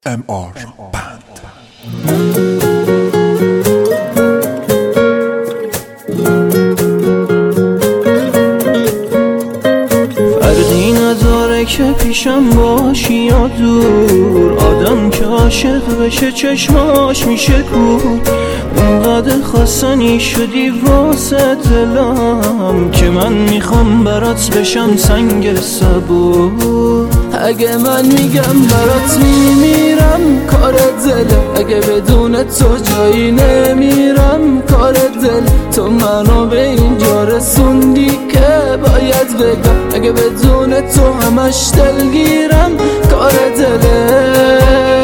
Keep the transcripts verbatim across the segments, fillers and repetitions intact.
ام آر بند. فرقی نداره که پیشم باشی یا دور، آدم که عاشق بشه چشماش میشه کور. اونقدر خواستنی شدی واسه دلم که من میخوام برات بشم سنگ صبور. اگه من میگم برات میمیرم کار دل، اگه بدون تو جایی نمیرم کار دل. تو منو به اینجا رسوندی که باید بگم، اگه بدون تو همش دلگیرم کار دله.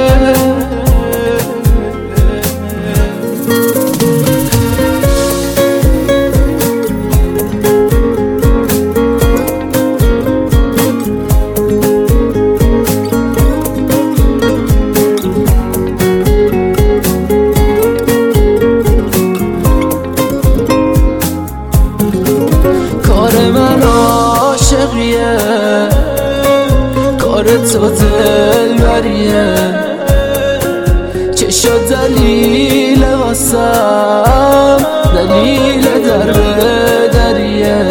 عاشقیه کار تو دلبریه، چه شد دلیل واسم دلیل در به دریه.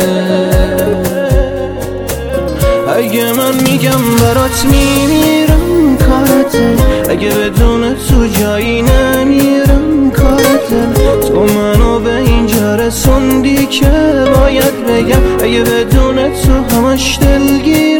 اگه من میگم برات میمیرم کار دل، اگه بدون تو جایی نمیرم کار دل. تو منو به اینجا رسوندی که باید بگم، اگه بدون تو همش دلگیر